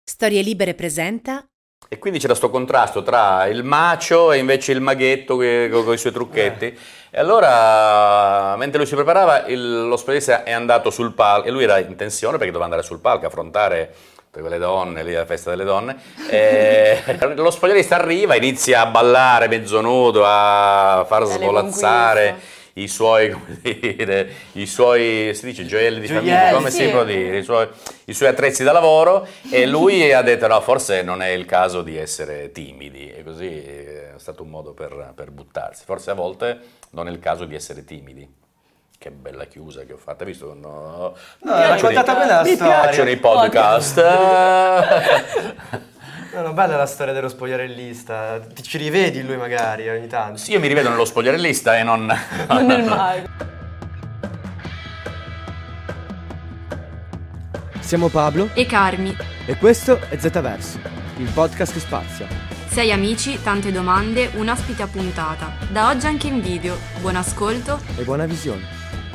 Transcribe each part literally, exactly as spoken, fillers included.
Storie Libere presenta. E quindi c'era sto contrasto tra il macio e invece il maghetto che, con, con i suoi trucchetti. Eh. E allora, mentre lui si preparava, il, lo spogliarellista è andato sul palco, e lui era in tensione perché doveva andare sul palco, affrontare per quelle donne, lì alla festa delle donne. E lo spogliarellista arriva, inizia a ballare mezzo nudo, a far svolazzare i suoi, come dire, i suoi, si dice gioielli di Gioielli, famiglia, come sì. si può dire, i suoi, i suoi attrezzi da lavoro, e lui ha detto no, forse non è il caso di essere timidi, e così è stato un modo per, per buttarsi, forse a volte non è il caso di essere timidi. Che bella chiusa che ho fatto, hai visto? No, no, hai raccontata bene la mi storia. Mi piacciono i podcast. No, no, bella la storia dello spogliarellista. Ti ci rivedi lui magari ogni tanto? Sì, io mi rivedo nello spogliarellista e non... non nel mago. Siamo Pablo e Carmi e questo è Zetaverso, il podcast che spazia. Sei amici, tante domande, un ospite a puntata. Da oggi anche in video. Buon ascolto e buona visione.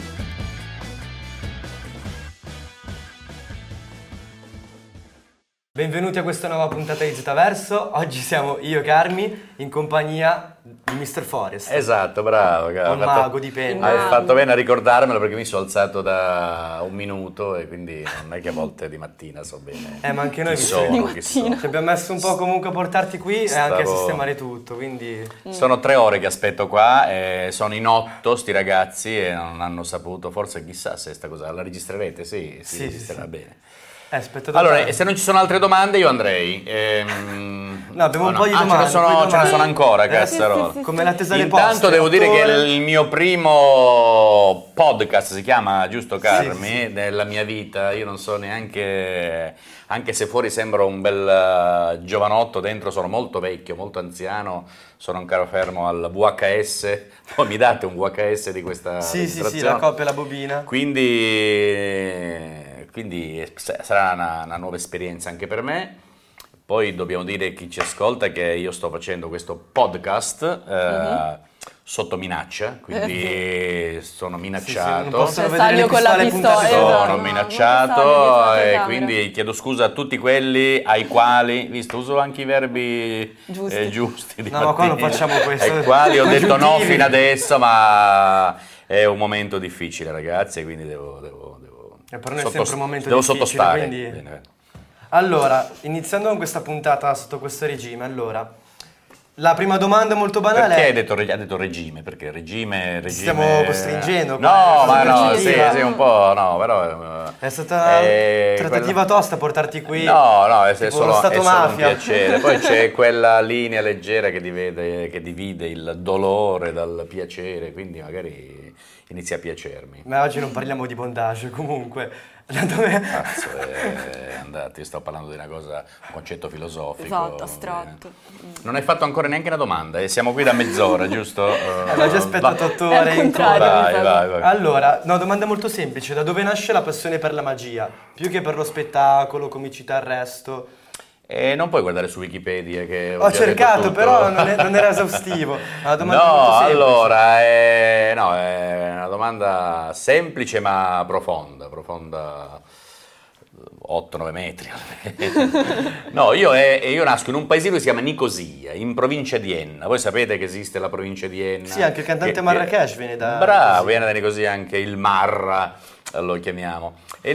Benvenuti a questa nuova puntata di Zetaverso. Oggi siamo io e Carmi in compagnia di mister Forest. Esatto, bravo. Il mago di penna. Hai fatto bene a ricordarmelo perché mi sono alzato da un minuto e quindi non è che a volte di mattina so bene. Eh, ma anche noi chi mi sono, chi chi sono. Ci abbiamo messo un po' comunque a portarti qui Stavo... e anche a sistemare tutto, quindi... Sono tre ore che aspetto qua, e sono in otto sti ragazzi e non hanno saputo, forse chissà se sta cosa la registrerete, sì, si sì, registrerà sì, bene. Eh, allora, tanto. Se non ci sono altre domande io andrei. Ehm... No, abbiamo oh, un no. po' di ah, domande. Ce ne sono, domande. ce ne sono ancora, eh, cazzarola. sì, sì, sì. Come l'attesa delle Intanto poste, devo dire attore. che il mio primo podcast si chiama, giusto Carmi, sì, sì. della mia vita. Io non so neanche, anche se fuori sembro un bel uh, giovanotto, dentro sono molto vecchio, molto anziano, sono ancora fermo al V H S. Poi mi date un V H S di questa Sì, sì, sì, la copia e la bobina. Quindi... Quindi sarà una, una nuova esperienza anche per me. Poi dobbiamo dire a chi ci ascolta che io sto facendo questo podcast eh, uh-huh. sotto minaccia, quindi sono minacciato. Sì, sì, non possono cioè, vedere le con la pistola. Sono esatto. minacciato e quindi chiedo scusa a tutti quelli ai quali, visto, uso anche i verbi giusti. Eh, giusti di no, ma qua non facciamo questo. Ai quali ho detto no fino adesso, ma è un momento difficile, ragazzi, e quindi devo... devo, devo Eh, per noi è Sottost- sempre un momento devo difficile, sottostare. Quindi... Bene. Allora, iniziando con questa puntata sotto questo regime, allora, la prima domanda molto banale Perché è... hai detto, ha detto regime? Perché regime, regime... Stiamo costringendo. No, ma no, sì, sì, sì, un po', no, però... È stata eh, trattativa quella... tosta portarti qui. No, no, è, tipo solo, lo Stato è solo mafia. un piacere. Poi c'è quella linea leggera che divide, che divide il dolore dal piacere, quindi magari inizia a piacermi. Ma oggi non parliamo di bondage, comunque... Da dove... Cazzo, è andato, io sto parlando di una cosa, un concetto filosofico. Esatto, astratto. Non hai fatto ancora neanche una domanda e siamo qui da mezz'ora, giusto? Eh, l'ho già aspettato otto ore in contrario, vai, vai, vai. Allora, no, domanda molto semplice. Da dove nasce la passione per la magia? Più che per lo spettacolo, comicità, il resto... E non puoi guardare su Wikipedia che ho, ho già cercato, detto tutto. Però non, è, non era esaustivo. Una domanda no, molto semplice. allora, è, no, è una domanda semplice ma profonda, profonda otto nove metri. No, io, è, io nasco in un paesino che si chiama Nicosia, in provincia di Enna. Voi sapete che esiste la provincia di Enna? Sì, anche il cantante che, Marrakesh che, viene da Bravo, Nicosia. viene da Nicosia anche il Marra, lo chiamiamo. E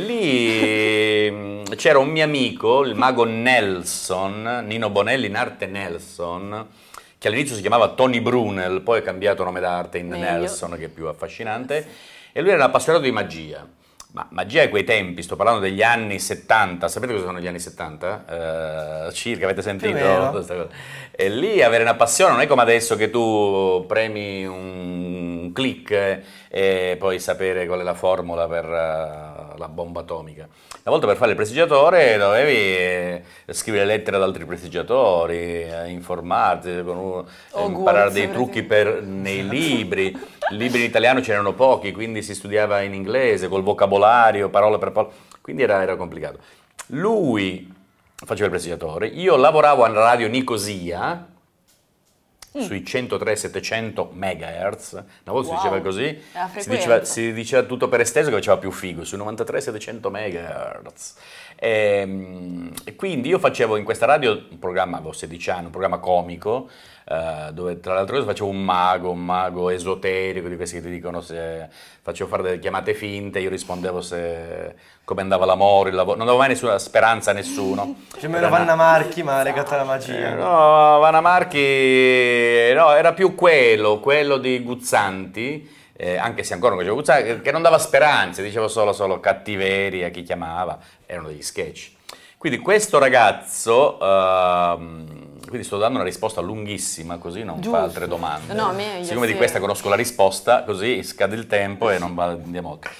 lì c'era un mio amico, il mago Nelson, Nino Bonelli in arte Nelson, che all'inizio si chiamava Tony Brunel, poi ha cambiato nome d'arte in Meglio. Nelson, che è più affascinante, e lui era un appassionato di magia. Ma magia a quei tempi, sto parlando degli anni settanta, sapete cosa sono gli anni settanta? Uh, circa, avete sentito? Questa cosa? E lì avere una passione non è come adesso che tu premi un click e puoi sapere qual è la formula per uh, la bomba atomica. Una volta per fare il prestigiatore dovevi scrivere lettere ad altri prestigiatori, informarti, con uno, imparare dei trucchi per, nei libri. I libri in italiano ce n'erano pochi, quindi si studiava in inglese, col vocabolario, parole per parole, quindi era, era complicato. Lui faceva il prestigiatore, io lavoravo alla radio Nicosia, mm. sui centotré settecento megahertz, una volta wow. si diceva così, si diceva, si diceva tutto per esteso che faceva più figo, sui novantatré settecento megahertz. E, e quindi io facevo in questa radio un programma, avevo sedici anni, un programma comico, Uh, dove tra l'altro io facevo un mago, un mago esoterico, di questi che ti dicono se facevo fare delle chiamate finte, io rispondevo se come andava l'amore, il lavoro, non avevo mai nessuna speranza a nessuno. Più o meno Vanna Marchi, ma legata alla magia. Eh, no, Vanna Marchi, no, era più quello, quello di Guzzanti, eh, anche se ancora non facevo Guzzanti, che non dava speranze, dicevo solo, solo cattiveria a chi chiamava, erano degli sketch. Quindi questo ragazzo... Uh, Quindi sto dando una risposta lunghissima, così non Giusto. fa altre domande. No, meglio, Siccome sì. di questa conosco la risposta, così scade il tempo e non va- andiamo oltre.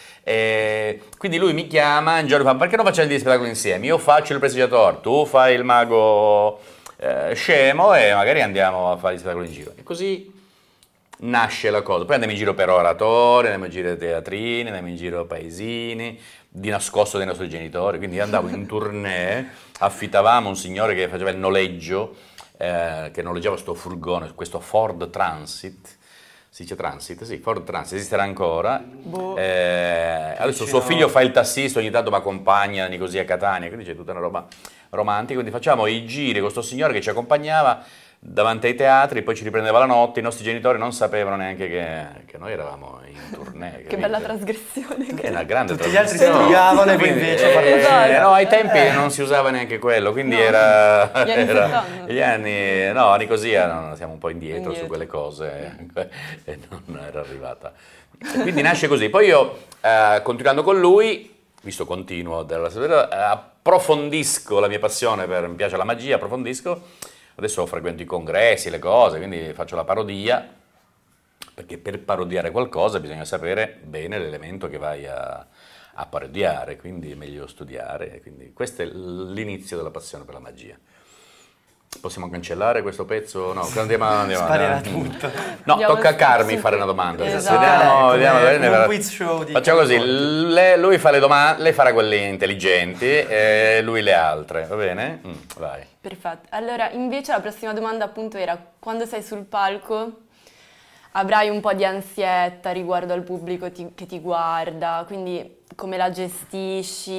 E quindi lui mi chiama, un giorno fa, perché non facciamo degli spettacoli insieme? Io faccio il prestigiatore, tu fai il mago eh, scemo e magari andiamo a fare gli spettacoli in giro. E così nasce la cosa. Poi andiamo in giro per oratori, andiamo in giro teatrini, andiamo in giro paesini, di nascosto dai nostri genitori. Quindi andavo in tournée, affittavamo un signore che faceva il noleggio, Eh, che noleggiava questo furgone, questo Ford Transit, si dice Transit? Sì, Ford Transit, esisterà ancora. Boh. Eh, adesso suo figlio fa il tassista, ogni tanto mi accompagna così a Catania, quindi c'è tutta una roba romantica, quindi facciamo i giri con questo signore che ci accompagnava davanti ai teatri, poi ci riprendeva la notte, i nostri genitori non sapevano neanche che, che noi eravamo in tournée. Che capite? bella trasgressione. Che è una grande Tutti gli altri trasgressione. studiavano e voi Quindi, invece eh, parlate. eh, no, ai tempi non si usava neanche quello, quindi No. era, Gli anni era- settanta. gli anni, no, anni così erano- siamo un po' indietro, Indietro. su quelle cose e non era arrivata. E quindi nasce così. Poi io, eh, continuando con lui, visto continuo della eh, approfondisco la mia passione per, mi piace la magia, approfondisco. Adesso frequento i congressi, le cose, quindi faccio la parodia, perché per parodiare qualcosa bisogna sapere bene l'elemento che vai a, a parodiare, quindi è meglio studiare. Quindi questo è l'inizio della passione per la magia. Possiamo cancellare questo pezzo? No, andiamo, andiamo, Sparirà andiamo. tutto. No, Andiamo tocca a Carmi subito. fare una domanda. Esatto. Vediamo, Come- vediamo, come vediamo. un quiz show di Facciamo così, Carmi. le- lui fa le domande, lei farà quelle intelligenti e lui le altre, va bene? Mm, vai. Perfetto. Allora, invece la prossima domanda appunto era: quando sei sul palco avrai un po' di ansietta riguardo al pubblico ti- che ti guarda, quindi come la gestisci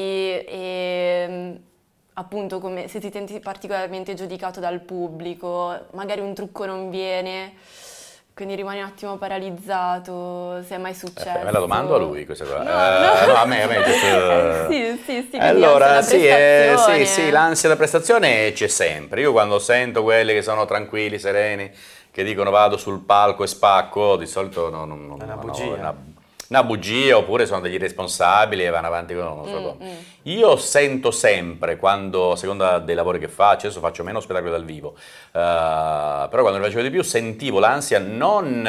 e mm, appunto come se ti senti particolarmente giudicato dal pubblico, magari un trucco non viene, quindi rimani un attimo paralizzato, se è mai successo. Eh, me la domando a lui questa cosa. No, Eh, no. no, a me, a me. giusto, eh. Sì, sì, sì, quindi Allora, ansia sì, da eh, sì, prestazione. sì, l'ansia da prestazione c'è sempre. Io quando sento quelli che sono tranquilli, sereni, che dicono vado sul palco e spacco, di solito no, no, no, È una no, bugia. è una, una bugia, oppure sono degli irresponsabili e vanno avanti con non so Mm, come. mm. Io sento sempre, quando, a seconda dei lavori che faccio, adesso faccio meno spettacoli dal vivo, eh, però quando ne facevo di più sentivo l'ansia non...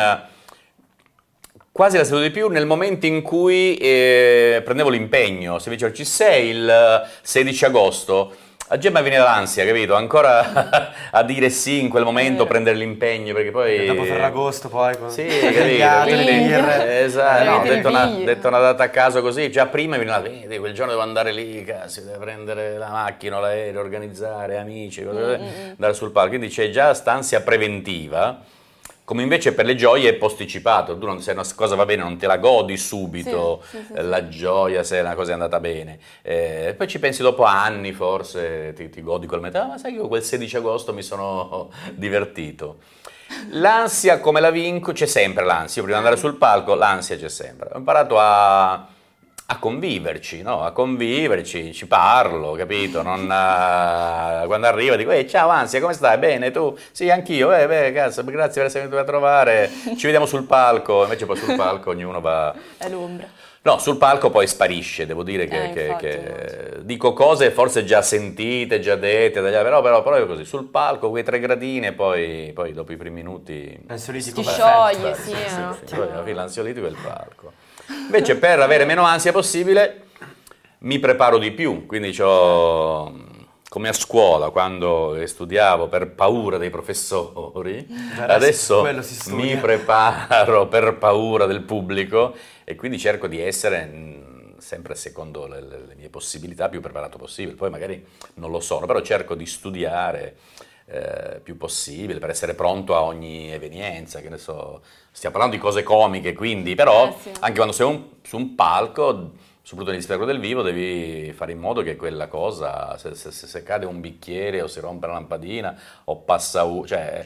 Quasi la sento di più nel momento in cui eh, prendevo l'impegno. Se mi dicevano ci sei il sedici agosto, a Gemma viene l'ansia, capito? Ancora a dire sì in quel momento, È vero. prendere l'impegno, perché poi... Dopo Ferragosto poi con Sì, con capito? gli altri, Quindi, le birre. esatto, no, ho Avete detto i una, figli. detto una data a caso così, già prima mi veniva, vedi, quel giorno devo andare lì, cazzo, devo prendere la macchina, l'aereo, organizzare amici, cose così, andare sul palco, quindi c'è già st'ansia preventiva, come invece per le gioie è posticipato, tu non, se una cosa va bene non te la godi subito, Sì, sì, sì, eh, la gioia se una cosa è andata bene, eh, poi ci pensi dopo anni forse, ti, ti godi quel momento, ah, ma sai che io quel sedici agosto mi sono divertito. L'ansia come la vinco? C'è sempre l'ansia, io prima di andare sul palco l'ansia c'è sempre, ho imparato a, a conviverci, no? A conviverci, ci parlo, capito? Non, eh, quando arrivo dico, ehi ciao ansia, come stai? Bene, tu? Sì, anch'io, eh, beh, cazzo, grazie per essere venuto a trovare, ci vediamo sul palco, invece poi sul palco ognuno va... È l'ombra. No, sul palco poi sparisce, devo dire che, Eh, che- infatti, che dico cose forse già sentite, già dette, dagli- però, però, però è così, sul palco quei tre gradini e poi, poi dopo i primi minuti... L'ansiolitico Ti perfetto. scioglie, Beh, sì, è un attimo. poi alla fine l'ansiolitico è il palco. Invece per avere meno ansia possibile mi preparo di più, quindi c'ho, come a scuola quando studiavo per paura dei professori, Adesso adesso quello si studia. mi preparo per paura del pubblico e quindi cerco di essere mh, sempre secondo le, le- le mie possibilità più preparato possibile, poi magari non lo sono, però cerco di studiare eh, più possibile per essere pronto a ogni evenienza, che ne so, stiamo parlando di cose comiche, quindi però Eh, sì. anche quando sei un- su un palco soprattutto negli spettacoli del vivo, devi fare in modo che quella cosa, se, se, se cade un bicchiere o si rompe la lampadina o passa, u- cioè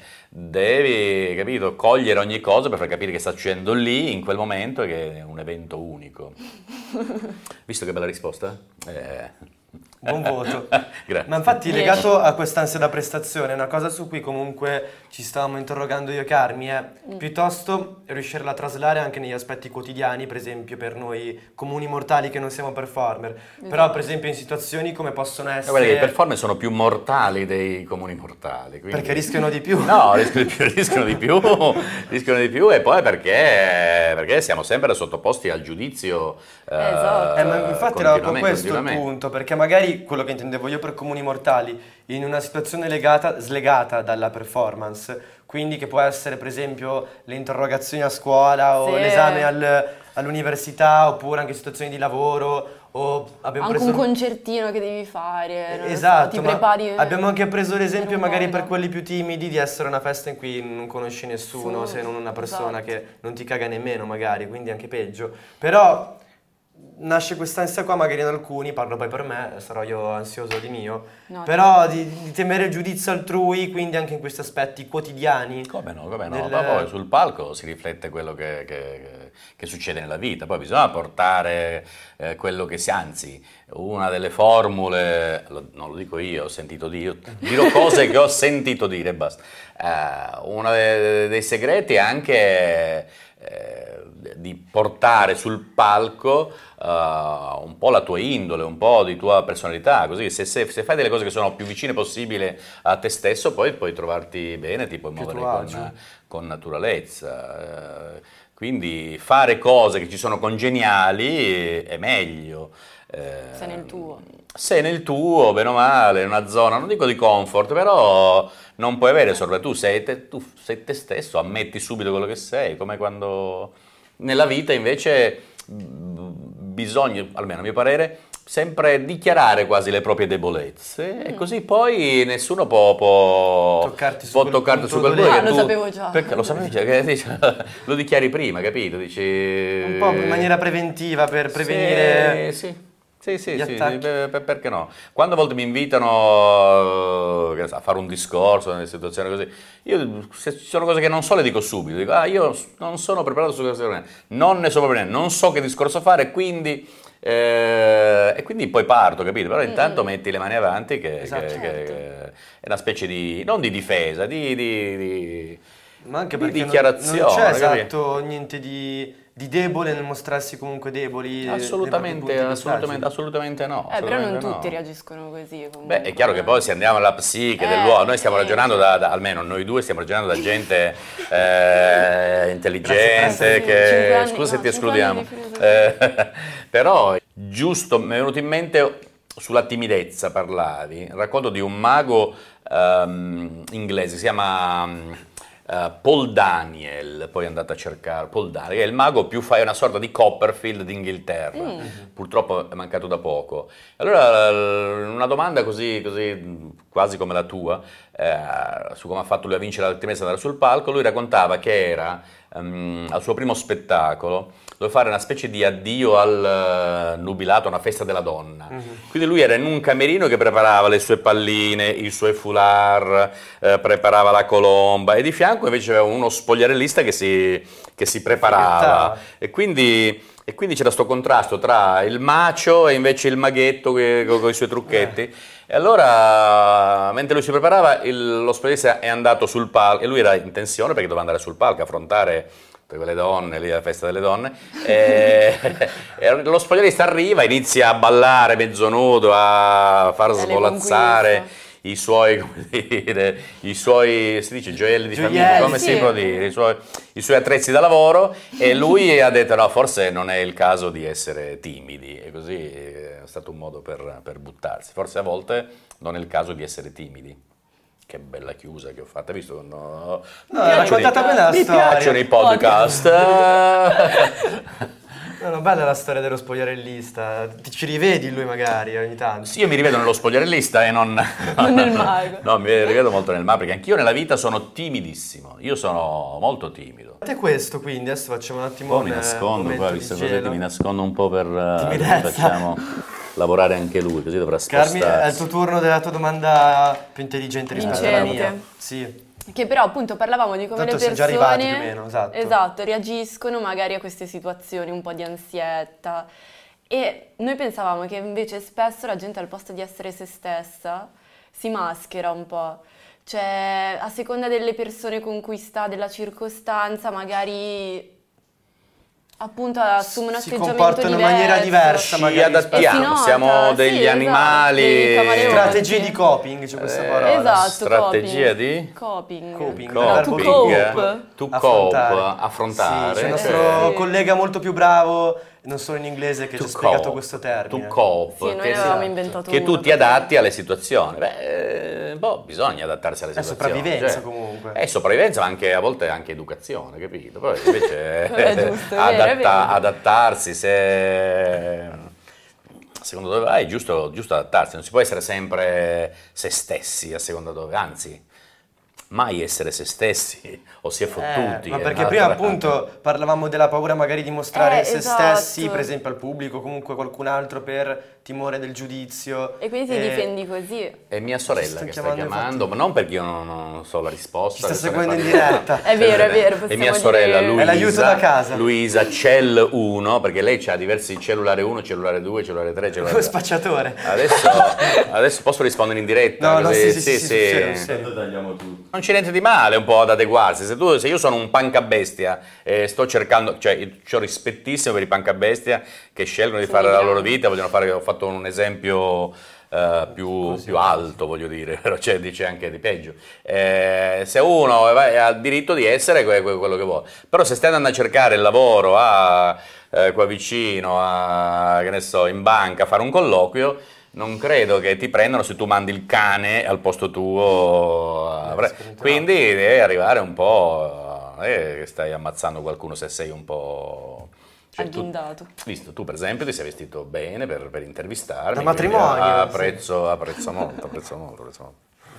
devi, capito, cogliere ogni cosa per far capire che sta succedendo lì, in quel momento, e che è un evento unico. Visto che bella risposta? Eh... Buon voto. Grazie. Ma infatti legato a quest'ansia da prestazione, una cosa su cui comunque ci stavamo interrogando io e Carmi è piuttosto riuscire a traslare anche negli aspetti quotidiani, per esempio per noi comuni mortali che non siamo performer, esatto. Però per esempio in situazioni come possono essere... Guarda che i performer sono più mortali dei comuni mortali. Quindi... Perché rischiano di più. No, rischiano di più, rischiano di più, rischiano di più e poi perché, perché siamo sempre sottoposti al giudizio. Esatto. Eh, ma infatti era proprio questo il punto, perché magari quello che intendevo io per comuni mortali, in una situazione legata, slegata dalla performance, quindi che può essere per esempio le interrogazioni a scuola o sì. l'esame al, all'università, oppure anche situazioni di lavoro, o abbiamo anche preso... un concertino che devi fare, non esatto, so, ti ma prepari. abbiamo anche preso l'esempio per magari modo. per quelli più timidi di essere una festa in cui non conosci nessuno, Sì, se non una persona esatto. che non ti caga nemmeno magari, quindi anche peggio. Però nasce quest'ansia qua magari in alcuni, parlo poi per me, sarò io ansioso di mio, No, però di, di temere il giudizio altrui, quindi anche in questi aspetti quotidiani. Come no, come no, Del- ma poi sul palco si riflette quello che, che- che succede nella vita, poi bisogna portare eh, quello che si, anzi, una delle formule, lo- non lo dico io, ho sentito dire, dirò cose che ho sentito dire, e basta. Eh, uno dei, dei segreti è anche eh, di portare sul palco eh, un po' la tua indole, un po' di tua personalità, così se, se- se fai delle cose che sono più vicine possibile a te stesso, poi puoi trovarti bene, ti puoi Più muovere tuo con, agio. con naturalezza. Eh, quindi fare cose che ci sono congeniali è meglio. Eh, Sei nel tuo. Sei nel tuo, bene o male, in una zona, non dico di comfort, però non puoi avere solo tu sei te, tu sei te stesso, ammetti subito quello che sei, come quando nella vita invece mh, bisogna, almeno a mio parere, sempre dichiarare quasi le proprie debolezze e così poi nessuno può, può Toccarti su può quel toccarti punto su quel dolente. punto Ah, che lo tu- sapevo già. perché lo sapevi già, che dici, lo dichiari prima, capito? Dici Un po' in maniera preventiva per prevenire... sì, sì. Sì, sì, gli sì, attacchi. per- per- perché no? Quando a volte mi invitano che ne so, a fare un discorso nelle situazioni così, io se ci sono cose che non so le dico subito, dico ah io non sono preparato su questa cosa, non ne so proprio niente, non so che discorso fare, quindi eh, e quindi poi parto, capito? Però intanto metti le mani avanti che, Esatto. che- Certo. che è una specie di, non di difesa, di, di, di- Ma anche di perché non- dichiarazione, non c'è capito? esatto niente di, di debole nel mostrarsi comunque deboli. nei propri Assolutamente, punti assolutamente, fragili. assolutamente no. Eh, però non assolutamente tutti no. reagiscono così comunque. Beh, è chiaro che poi se andiamo alla psiche Eh, dell'uomo, noi stiamo eh, ragionando da, da- almeno noi due stiamo ragionando da gente eh, intelligente, Grazie, Cinque che anni- scusa se no, ti cinque escludiamo, anni di filosofia. Eh, però giusto, mi è venuto in mente sulla timidezza parlavi, racconto di un mago ehm, inglese, si chiama eh, Paul Daniel, poi andate a cercare, Paul Daniel, che è il mago più fa, è una sorta di Copperfield d'Inghilterra, purtroppo è mancato da poco. Allora una domanda così, così quasi come la tua, eh, su come ha fatto lui a vincere la timidezza ad andare sul palco, lui raccontava che era ehm, al suo primo spettacolo, doveva fare una specie di addio al eh, nubilato, una festa della donna. Quindi lui era in un camerino che preparava le sue palline, i suoi foulard, eh, preparava la colomba e di fianco invece aveva uno spogliarellista che si, che si preparava. Fighettava. E quindi, e quindi c'era questo contrasto tra il macio e invece il maghetto che- con, con i suoi trucchetti. E allora, mentre lui si preparava, il- lo spogliarellista è andato sul palco e lui era in tensione perché doveva andare sul palco, affrontare per quelle donne, lì alla festa delle donne, e, e lo spogliarellista arriva, inizia a ballare mezzo nudo, a far le svolazzare conquiste. i suoi, come dire, i suoi, si dice gioielli di Gioielli, famiglia, come sì. si può dire, i suoi, i suoi attrezzi da lavoro, e lui ha detto no, forse non è il caso di essere timidi, e così è stato un modo per, per buttarsi, forse a volte non è il caso di essere timidi. Che bella chiusa che ho fatto, hai visto? No, No, hai raccontata bene la mi storia. piacciono i podcast. No, no, bella la storia dello spogliarellista. Ti ci rivedi in lui magari ogni tanto? Sì, io mi rivedo nello spogliarellista e non... Non nel mago. No, mi rivedo molto nel mago, perché anch'io nella vita sono timidissimo. Io sono molto timido. E questo quindi, adesso facciamo un attimo Poi un mi nascondo, momento qua, di visto gelo. così, mi nascondo un po' per... eh, Timidezza. Facciamo lavorare anche lui, così dovrà Carmi, spostarsi. è il tuo turno della tua domanda più intelligente rispetto alla Vincente. mia. Sì. Che però appunto parlavamo di come Tanto le siamo già persone arrivati più o meno, esatto. esatto, reagiscono magari a queste situazioni, un po' di ansietta. E noi pensavamo che invece spesso la gente al posto di essere se stessa si maschera un po'. Cioè, a seconda delle persone con cui sta, della circostanza, magari appunto assume un Si atteggiamento comportano in maniera diversa, Ci magari adattiamo, E si nota, siamo sì, degli esatto, animali. dei camaleonti. Strategie di coping, c'è questa Eh, parola. Esatto, strategia coping. di? Coping. Coping. No, Verbo to Coping, cope. to Affrontare. cope, affrontare. Sì, c'è il cioè- nostro Sì. collega molto più bravo, non solo in inglese, che To ci ha spiegato cope, questo termine. To cope, Sì, noi che, ne avevamo inventato che tu uno, ti perché- adatti alle situazioni. Beh, eh, boh, bisogna adattarsi alle È situazioni. sopravvivenza cioè, comunque. È sopravvivenza, ma anche a volte anche educazione, capito? Poi invece È giusto, è vero, è adatta- vero. adattarsi, se secondo dove vai, è giusto, giusto adattarsi, non si può essere sempre se stessi a seconda dove, anzi, mai essere se stessi o si è fottuti. Eh, ma è perché un'altra- prima appunto parlavamo della paura magari di mostrare Eh, se esatto. stessi, per esempio al pubblico, comunque qualcun altro per timore del giudizio. E quindi ti Eh, difendi così. È mia Ci sorella sta che sta chiamando, chiamando, infatti. ma non perché io non, non so la risposta. Ci sta adesso ne seguendo in parliamo. diretta. È vero, è vero, È possiamo mia dire- sorella È Luisa. l'aiuto da casa. Luisa Cell uno, perché lei ha diversi cellulare uno, cellulare due, cellulare tre, cellulare Lo quattro. spacciatore. Adesso, adesso posso rispondere in diretta? No, no, così? sì, sì, sì, sì, sì, sì. Tanto tagliamo tutto. Non c'è niente di male un po' ad adeguarsi. Se, tu, se io sono un pancabestia e sto cercando, cioè ho rispettissimo per i pancabestia che scelgono di Sì, fare la grande. loro vita, vogliono fare, ho fatto un esempio eh, più, più alto, voglio dire, però c'è, dice anche di peggio. Eh, se uno ha il diritto di essere que- que- quello che vuole, però se stai andando a cercare il lavoro a, eh, qua vicino, a, che ne so, in banca, a fare un colloquio, non credo che ti prendano se tu mandi il cane al posto tuo. Avre- sicuramente no. Quindi devi arrivare un po', eh, che stai ammazzando qualcuno se sei un po'... cioè, tu- Agghindato. Visto, tu per esempio ti sei vestito bene per, per intervistarmi. Da quindi matrimonio, Apprezzo, apprezzo molto, apprezzo molto, apprezzo molto.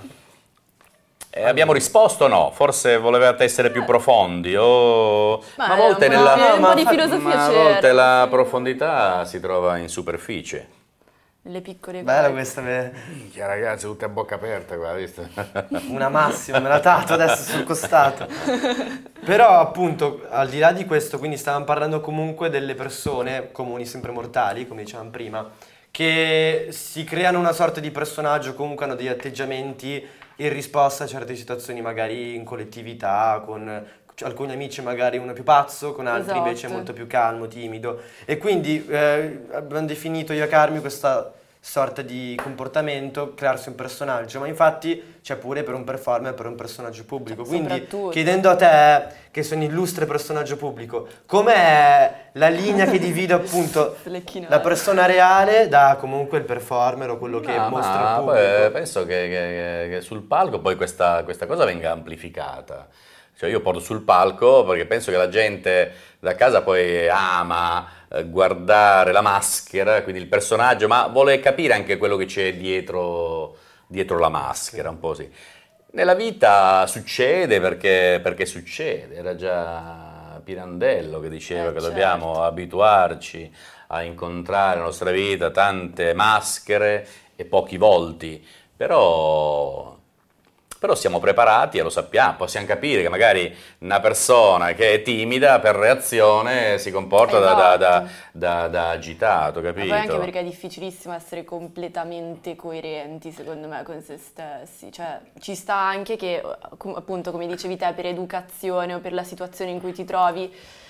Eh, abbiamo risposto o no? Forse volevate essere più profondi o... Ma ma a è volte, un po' nella- di- un po' di ma- filosofia ma a c'era. volte la profondità si trova in superficie. Le piccole Bella cose. questa, me- Minchia ragazzi, tutte a bocca aperta qua, visto? una massima, me l'ha dato adesso sul costato. Però appunto, al di là di questo, quindi stavamo parlando comunque delle persone comuni, sempre mortali, come dicevamo prima, che si creano una sorta di personaggio, comunque hanno degli atteggiamenti in risposta a certe situazioni, magari in collettività, con alcuni amici magari uno è più pazzo, con altri Esatto. invece è molto più calmo, timido. E quindi eh, abbiamo definito io e Carmi questa sorta di comportamento, crearsi un personaggio, ma infatti c'è pure per un performer, per un personaggio pubblico. Quindi Soprattutto. chiedendo a te, che sei un illustre personaggio pubblico, com'è la linea che divide appunto Lecchinato. la persona reale da comunque il performer o quello che No, mostra ma il pubblico? poi penso che, che- che sul palco poi questa, questa cosa venga amplificata. Cioè io porto sul palco perché penso che la gente da casa poi ama eh, guardare la maschera, quindi il personaggio, ma vuole capire anche quello che c'è dietro, dietro la maschera, un po' sì. Nella vita succede perché, perché succede, era già Pirandello che diceva Eh, che certo. dobbiamo abituarci a incontrare nella nostra vita tante maschere e pochi volti, però... Però siamo preparati e lo sappiamo, possiamo capire che magari una persona che è timida per reazione si comporta da, da- da- Esatto. da- da agitato, Ma capito? poi anche perché è difficilissimo essere completamente coerenti, secondo me, con se stessi. Cioè, ci sta anche che, com- appunto, come dicevi te, per educazione o per la situazione in cui ti trovi,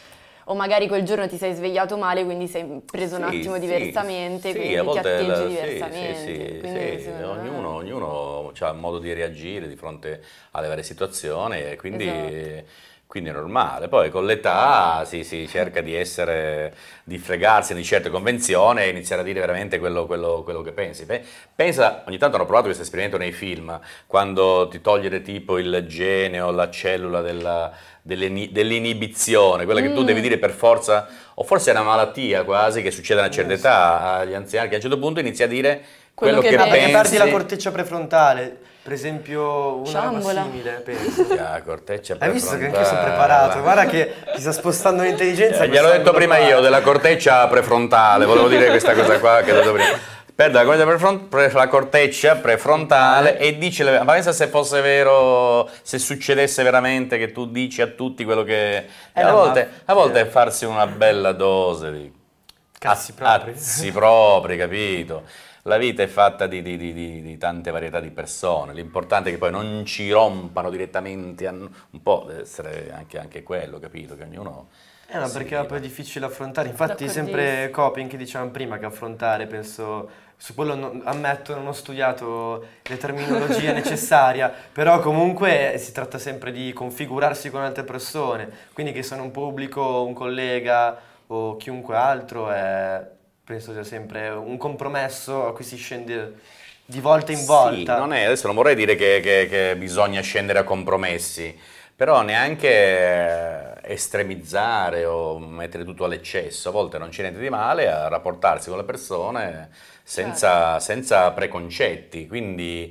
o magari quel giorno ti sei svegliato male, quindi sei preso un Sì, attimo sì, diversamente, sì, quindi a ti volte atteggi la- sì, diversamente. sì, sì, Quindi, sì, secondo me- ognuno, ognuno ha un modo di reagire di fronte alle varie situazioni e quindi Esatto. Quindi è normale, poi con l'età si, si cerca di essere, di fregarsi di certe convenzioni e iniziare a dire veramente quello, quello, quello che pensi. Pensa, ogni tanto hanno provato questo esperimento nei film, quando ti togliere tipo il gene o la cellula della, dell'inibizione, quella che mm. tu devi dire per forza, o forse è una malattia quasi che succede a una certa età agli anziani, che a un certo punto inizi a dire quello, quello che, che pensi. Perdi la corteccia prefrontale. Per esempio una Ciambola. roba simile, penso. La corteccia prefrontale. Hai visto che anche io sono preparato? Guarda che ti sta spostando l'intelligenza. Eh, gliel'ho detto prima io, della corteccia prefrontale, volevo dire questa cosa qua che ho detto prima. Perde la corteccia, prefront- pre- la corteccia prefrontale e dice, le- ma pensa se fosse vero, se succedesse veramente che tu dici a tutti quello che... Eh, a, no, volte, ma... a volte è farsi una bella dose di... Cazzi propri. Cazzi propri, capito? La vita è fatta di, di, di, di, di tante varietà di persone, l'importante è che poi non ci rompano direttamente, un po' deve essere anche, anche quello, capito? Che ognuno... Eh no, perché è poi difficile affrontare, infatti sempre Coping che dicevamo prima che affrontare, penso, su quello non, ammetto non ho studiato le terminologie necessaria, però comunque si tratta sempre di configurarsi con altre persone, quindi che sono un pubblico, un collega o chiunque altro è... penso sia sempre un compromesso a cui si scende di volta in volta. Sì, non è, adesso non vorrei dire che, che, che bisogna scendere a compromessi, però neanche estremizzare o mettere tutto all'eccesso. A volte non c'è niente di male a rapportarsi con le persone senza, certo. senza preconcetti, quindi...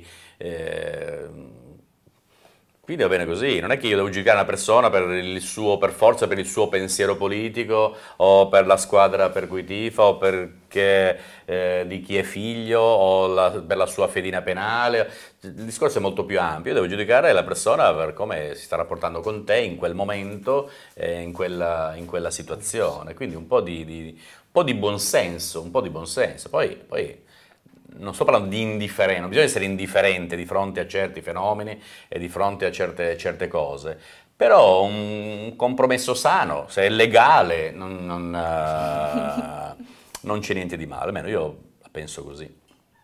Eh, Quindi va bene così, non è che io devo giudicare una persona per il suo, per forza per il suo pensiero politico o per la squadra per cui tifa o perché eh, di chi è figlio o la, per la sua fedina penale. Il discorso è molto più ampio, io devo giudicare la persona per come si sta rapportando con te in quel momento, eh, in, quella, in quella situazione. Quindi un po' di, di, un po' di buonsenso, un po' di buonsenso. Poi... poi non sto parlando di indifferenza, non bisogna essere indifferente di fronte a certi fenomeni e di fronte a certe, certe cose, però un compromesso sano, se è legale, non, non, uh, non c'è niente di male, almeno io penso così.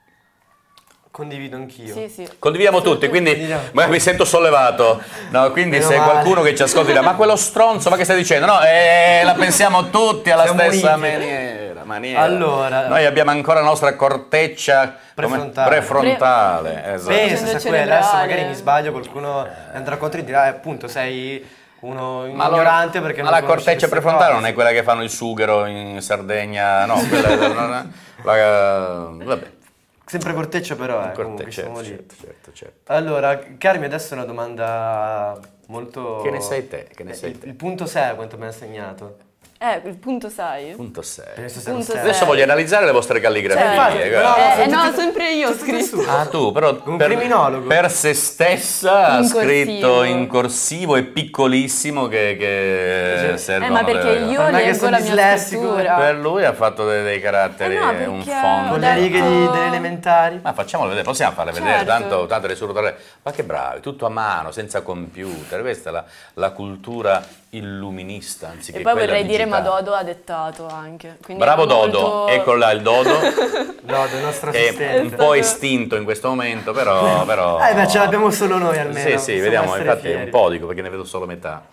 Condivido anch'io. Sì, sì. Condividiamo tutti, quindi ma mi sento sollevato. No, quindi Meno se male. qualcuno che ci ascolta dirà ma quello stronzo, ma che stai dicendo? No, eh, la pensiamo tutti alla Siamo stessa uniti. maniera, maniera. Allora, noi abbiamo ancora la nostra corteccia prefrontale. prefrontale Pre- esatto. pensa se cerebrale. quella, adesso magari mi sbaglio, qualcuno andrà contro e dirà, eh, appunto, sei uno Ma ignorante allora, perché ma non la conosci corteccia queste prefrontale cose. non è quella che fanno il sughero in Sardegna, no, quella non è, la, vabbè. Sempre corteccia però, eh, Corte- comunque certo, siamo lì. certo, certo, certo. Allora, Carmi, adesso è una domanda molto... Che ne sai te? Che ne Eh, sai il, te? il punto sei quanto mi ha insegnato. Eh, il punto sai? Punto sei. Penso sia lo Punto stesso. Adesso sei. voglio analizzare le vostre calligrafie. Cioè, infatti, guarda. però- Eh, sono no, tutti- sempre io ho sono tutti scritto. su. Ah, tu, però Un per, criminologo. per se stessa ha In scritto corsivo. in corsivo e piccolissimo che, che Sì. servono Eh, ma perché le- io Non è che leggo sono la mia dislessico. scrittura. Per lui ha fatto dei, dei caratteri, Eh no, perché un ho fondo. Con detto- le righe di- delle elementari. Ma facciamolo vedere, possiamo farle vedere, Certo. tanto, tanto le surrottare. Ma che bravi, tutto a mano, senza computer. Questa è la, la cultura illuminista, anziché E poi quella vorrei dire, ma digitale. Dodo ha dettato anche. Quindi Bravo era Dodo, molto- eccolo là il Dodo, No, del nostro è assistente. un po' estinto in questo momento, però... però... Eh beh, ce l'abbiamo solo noi almeno. Sì, sì, possiamo vediamo, essere infatti è fieri. un po', dico, perché ne vedo solo metà.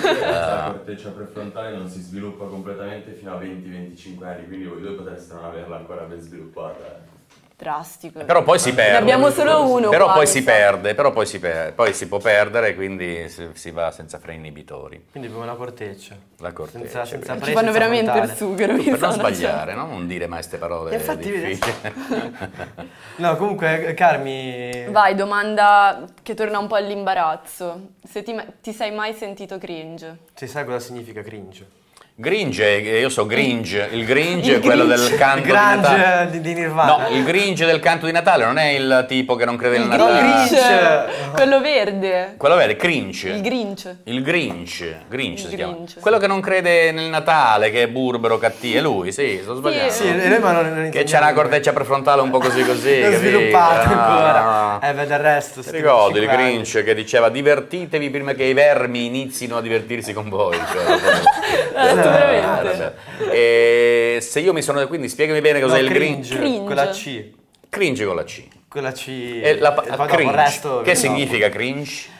La corteccia prefrontale non si sviluppa completamente fino a venti venticinque anni, quindi voi due potreste non averla ancora ben sviluppata. Drastico. Però poi si perde. Ne abbiamo solo uno Però qua, poi mi si sa. perde, però poi si, per- poi si può perdere, quindi si, si va senza freni inibitori. Quindi abbiamo la corteccia. La corteccia. Senza, senza quindi. pre, Ci fanno senza veramente il frontale. sughero. mi Per non sa, cioè. sbagliare, no? Non dire mai queste parole Infatti, vedi. difficili. No, comunque, Carmi... Vai, domanda che torna un po' all'imbarazzo. Se ti, ti sei mai sentito cringe? Ci sai cosa significa cringe? Gringe, eh, io so Gringe, il Gringe Il è quello Grinch. del canto Il di Natale. grunge di, di Nirvana. No, il Gringe del canto di Natale non è il tipo che non crede nel Il Natale. Grinch, Grinch. quello verde. Quello vero, Cringe. Il Grinch. Il Grinch, Grinch Il si chiama. Grinch. Quello che non crede nel Natale, che è burbero, cattivo, è lui, sì, sto sbagliando. Sì, noi ma non, non Che c'è una corteccia prefrontale un po' così così. Non capito? sviluppata No, ancora. no, no. Eh, beh, del resto. Ti sti ricordi il cinque anni. Grinch che diceva divertitevi prima che i vermi inizino a divertirsi con voi. Cioè, L'ha detto Ah, veramente. vabbè. E se io mi sono... Quindi spiegami bene cos'è No, il Grinch. cringe, Cringe. con la C. Cringe con la C. Con la C. E la, e poi dopo cringe. il resto... Che no. significa cringe?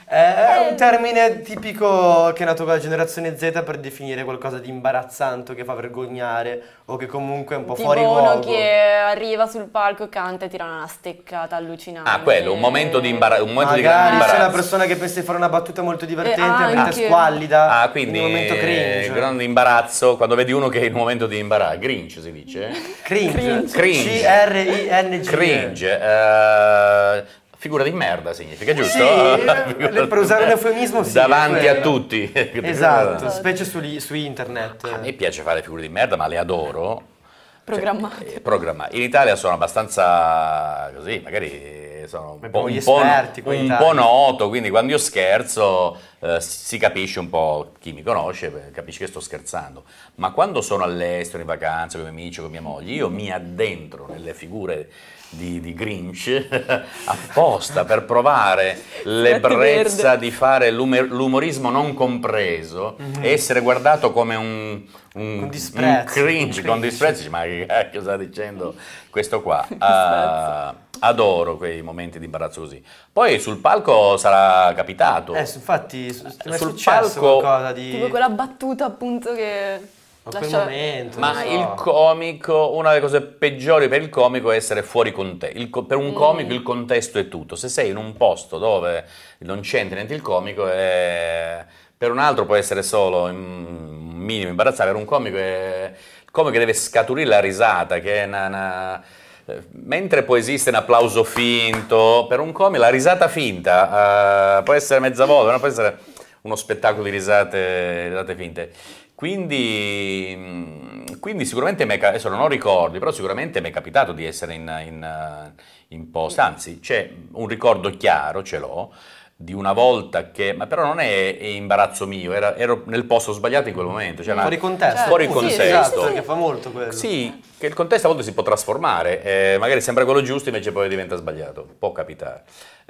È un termine tipico che è nato con la generazione Z per definire qualcosa di imbarazzante che fa vergognare o che comunque è un po' Tipo fuori uno luogo. che arriva sul palco, canta e tira una steccata allucinante. Ah, quello, un momento di imbara- un momento di Magari grande c'è imbarazzo. una persona che pensa di fare una battuta molto divertente, Eh, mentre anche. squallida, Ah, quindi in un momento cringe. grande imbarazzo, quando vedi uno che è in un momento di imbarazzo, Grinch si dice? Cringe. Cringe. C R I N G. Cringe, eh, figura di merda significa, giusto? Sì, eh, per usare un eufemismo sì, davanti è a quello. tutti. Esatto, specie su, su internet. A me piace fare figure di merda, ma le adoro. Programmate. Cioè, eh, programma- In Italia sono abbastanza così, magari sono un po', Abbiamo gli un po', esperti qua in un Italia. po' noto, quindi quando io scherzo eh, si capisce un po', chi mi conosce beh, capisce che sto scherzando, ma quando sono all'estero, in vacanza, con i miei amici, con mia moglie, io mi addentro nelle figure di, di Grinch apposta per provare l'ebbrezza di fare l'umer- l'umorismo non compreso e essere guardato come un, un, Con disprezzo, un cringe, con con cringe. disprezzo. Dici, ma che cacchio sta dicendo questo qua? Ah, adoro quei momenti di imbarazzo così. Poi sul palco sarà capitato. Eh, su- infatti, su- ti è mai Sul successo palco- qualcosa di... Tipo quella battuta appunto che Ma quel lascia... momento, Ma non so. il comico, una delle cose peggiori per il comico è essere fuori contesto. Per un comico il contesto è tutto. Se sei in un posto dove non c'entra niente il comico, è... per un altro può essere solo un minimo imbarazzante, per un comico è... il comico deve scaturire la risata, che è una... una... Mentre può esistere un applauso finto, per un comico la risata finta uh, può essere mezza volta, non può essere uno spettacolo di risate, risate finte. Quindi, quindi sicuramente, mi è, ca- adesso non ho ricordi, però sicuramente mi è capitato di essere in, in, in posti, anzi c'è un ricordo chiaro, ce l'ho, di una volta che, ma però non è, è imbarazzo mio, era- ero nel posto sbagliato in quel momento. Cioè una- Fuori contesto. Certo, fuori sì, contesto. Esatto, perché fa molto quello. Sì, che il contesto a volte si può trasformare, eh, magari sembra quello giusto invece poi diventa sbagliato, può capitare.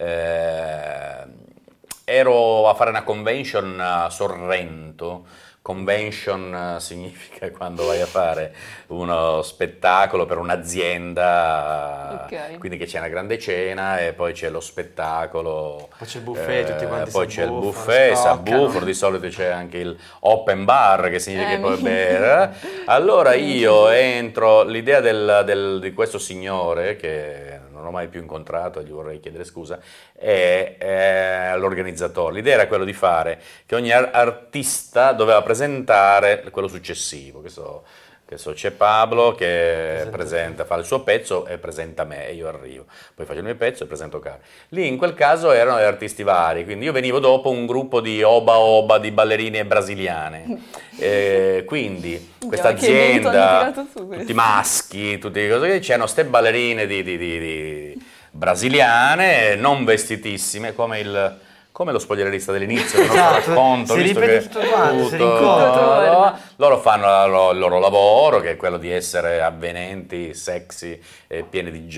Eh, ero a fare una convention a Sorrento. Convention eh, significa quando vai a fare uno spettacolo per un'azienda, Ok. quindi che c'è una grande cena e poi c'è lo spettacolo. Poi c'è il buffet, tutti quanti Poi si c'è il abbuffano, buffet, si stoccano. abbuffano, di solito c'è anche il open bar che significa Eh, che puoi mi- bere. Allora io entro, l'idea del- del- di questo signore che non ho mai più incontrato, gli vorrei chiedere scusa, è, è l'organizzatore. L'idea era quello di fare che ogni ar- artista doveva presentare quello successivo, che so, che so c'è Pablo che presenta, fa il suo pezzo e presenta me e io arrivo, poi faccio il mio pezzo e presento Caro. Lì in quel caso erano gli artisti vari, quindi io venivo dopo un gruppo di oba oba di ballerine brasiliane, eh, quindi questa che evento hanno azienda, tirato su questo? tutti maschi, tutte le cose, c'erano ste ballerine di, di- di- di brasiliane, non vestitissime, come il... come lo spogliarellista dell'inizio, che non Esatto, so, racconto, si visto ripete che tutto quanto, si tutto- rincorre. no, loro fanno la loro- il loro lavoro, che è quello di essere avvenenti, sexy e pieni di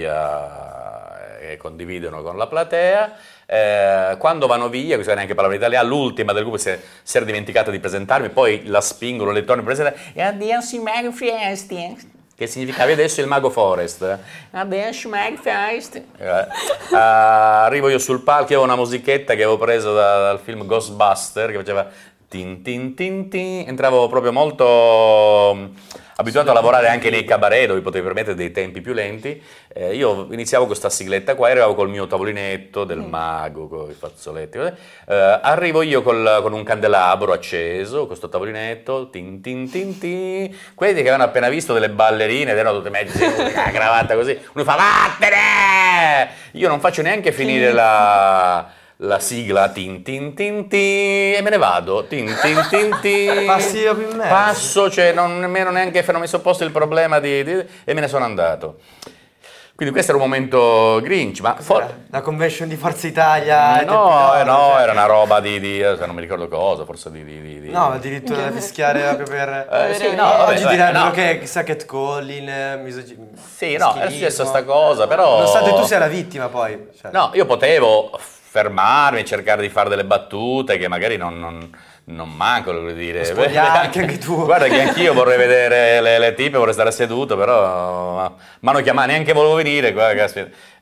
gioia, eh, e condividono con la platea. Eh, quando vanno via, questa neanche parlava italiano, l'ultima del gruppo si, è- si era dimenticata di presentarmi, poi la spingono, le tornano a presentare, e addio Mago Fiesti, che significava adesso il Mago Forest. Adesso Mago Fest. Eh, arrivo io sul palco, io avevo una musichetta che avevo preso da- dal film Ghostbuster, che faceva tin tin tin tin, entravo proprio molto mm, abituato a lavorare anche nei cabaret dove potevi permettere dei tempi più lenti. Eh, io iniziavo con questa sigletta qua, arrivavo col mio tavolinetto del mago, con i fazzoletti, così. Eh, arrivo io col- con un candelabro acceso, con questo tavolinetto, tin tin tin tin, quelli che avevano appena visto delle ballerine ed erano tutte mezze, con la cravatta così, uno fa vattene! Io non faccio neanche finire la... la sigla tin tin tin tin e me ne vado tin tin tin tin Passi proprio in mezzo. passo, cioè non nemmeno neanche non mi sono posto il problema di, di- e me ne sono andato. Quindi questo era un momento Grinch, ma for- La convention di Forza Italia. ai no, tempi eh, d'oro, no, cioè. era una roba di, di eh, non mi ricordo cosa, forse di, di, di- di- No, addirittura da fischiare proprio per... Eh, sì, no, Eh, vabbè, oggi vabbè, direbbero no. che chissà catcalling, eh, misogi- Sì, no, è schilismo. successa sta cosa, però Nonostante tu sia la vittima poi. Cioè. no, io potevo fermarmi, cercare di fare delle battute che magari non, non, non mancano, voglio dire. Spogliarti anche tu. Guarda che anch'io vorrei vedere le, le tipe, vorrei stare seduto, però mi hanno chiamato, neanche volevo venire. Guarda, caspita.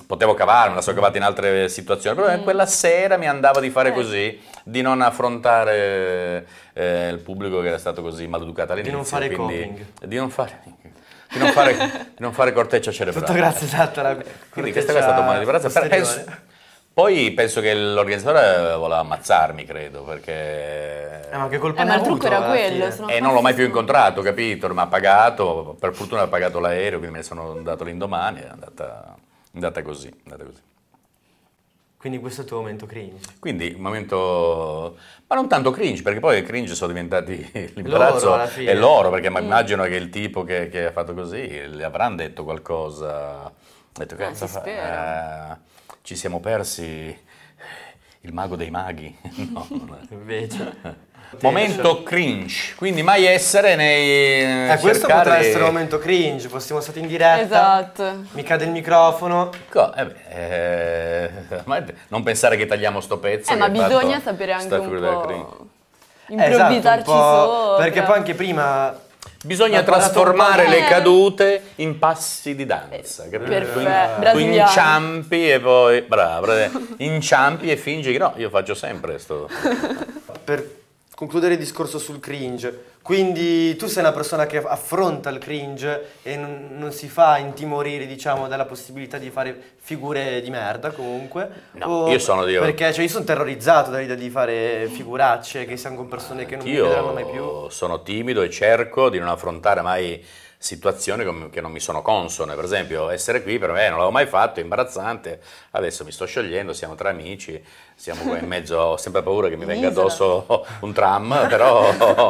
potevo cavarmi, me la sono cavata in altre situazioni, però Mm. quella sera mi andava di fare Eh. così, di non affrontare eh, il pubblico che era stato così maleducato all'inizio. non fare quindi, coping. Di non fare, di non fare, di non fare corteccia cerebrale. Tutto grazie, esatto. alla Quindi questa qua è stata una differenza. Per- posteriore. penso- Poi penso che l'organizzatore voleva ammazzarmi, credo, perché... Eh, ma che colpa Eh, ne ma ha il trucco avuto era alla quello. fine? sono E non l'ho mai più pazzi. incontrato, capito? Mi ha pagato, per fortuna ha pagato l'aereo, quindi me ne sono andato l'indomani, è andata, è andata così, è andata così. Quindi questo è il tuo momento cringe. Quindi un momento, ma non tanto cringe, perché poi i cringe sono diventati Loro, l'imbarazzo alla fine. è loro, perché mi immagino che il tipo che, che ha fatto così le avranno detto qualcosa. Ho detto, Ah, cazzo si fa- spera. eh, ci siamo persi il mago dei maghi. No, non è. Invece. Momento cringe, quindi mai essere nei... Eh, questo cercare- potrà essere un momento cringe, possiamo stare in diretta. Esatto. Mi cade il microfono. Co- eh beh, eh, ma non pensare che tagliamo sto pezzo. Eh, che ma ha bisogna fatto sapere anche sta un figura del cringe. po' Eh, esatto, un improvvisarci po', sopra. perché poi anche prima Bisogna ha parlato trasformare un po' le Eh. cadute in passi di danza, capito? Perfetto, Tu, in- tu brasiliano. inciampi e poi, bravo, bravo, inciampi e fingi che no, io faccio sempre sto... per concludere il discorso sul cringe. Quindi tu sei una persona che affronta il cringe e non, non si fa intimorire, diciamo, dalla possibilità di fare figure di merda comunque? No, io sono di- Perché cioè, io sono terrorizzato dall'idea di fare figuracce, che siamo con persone che non mi vedranno mai più. Io sono timido e cerco di non affrontare mai situazioni com- che non mi sono consone. Per esempio, essere qui per me non l'avevo mai fatto, è imbarazzante. Adesso mi sto sciogliendo, siamo tra amici, siamo qua in mezzo, ho sempre paura che mi venga Isola. addosso un tram, però,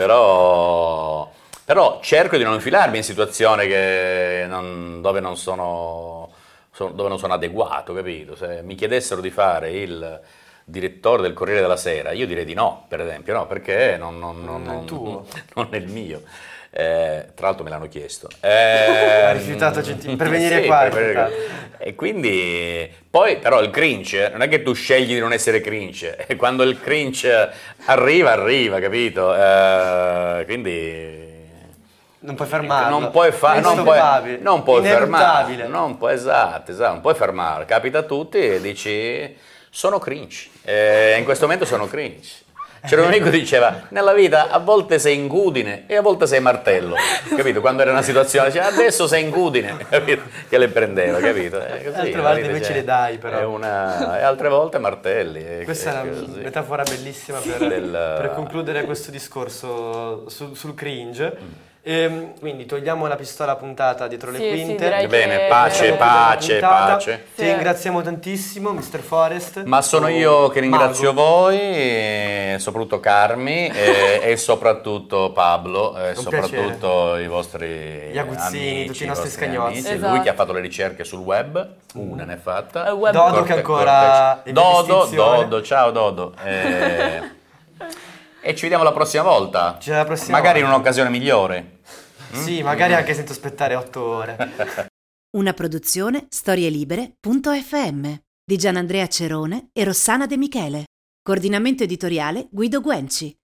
però, però cerco di non infilarmi in situazioni che non- dove non sono, sono- dove non sono adeguato, capito? Se mi chiedessero di fare il direttore del Corriere della Sera, io direi di no, per esempio, no, perché non, non- non- Non è il tuo. non è il mio. Eh, tra l'altro me l'hanno chiesto. Eh, Ha rifiutato gentil- per venire sì, qua, ha per venire qua. E quindi, poi però il cringe, non è che tu scegli di non essere cringe, e quando il cringe arriva, arriva, capito? Eh, quindi... Non puoi fermarlo. Non puoi fare, non puoi, Instoppabile. non puoi fermare, Ineluttabile. non puoi, esatto, esatto, non puoi fermare, capita a tutti e dici sono cringe, e in questo momento sono cringe. C'era un amico che diceva, nella vita a volte sei incudine e a volte sei martello, capito? Quando era una situazione, diceva adesso sei incudine, capito? Che le prendeva, capito? È così, Altre la volte vita, invece cioè, le dai, però. è una, e altre volte martelli. è- Questa è una così. metafora bellissima per, Del- per concludere questo discorso sul, sul cringe. Ehm, quindi togliamo la pistola puntata dietro le Sì, sì, quinte. direi Bene, che- pace, Possiamo chiudere la pace, puntata. pace. Ti Sì. ringraziamo tantissimo, mister Forest. Ma sono Oh, io che ringrazio mago. voi, e soprattutto Carmi e, e soprattutto Pablo, e Un soprattutto i vostri Gli aguzzini, amici, tutti i nostri vostri scagnozzi. amici. Lui Esatto. che ha fatto le ricerche sul web, una ne è fatta. Eh, web- Dodo Corte- che ancora corteccia. è in Dodo, vestizione. Dodo, ciao Dodo. E, e ci vediamo la prossima volta. Ci vediamo la prossima Magari in volta. un'occasione migliore. Sì, magari anche senza aspettare otto ore. Una produzione storielibere punto effe emme di Gianandrea Cerone e Rossana De Michele. Coordinamento editoriale Guido Guenci.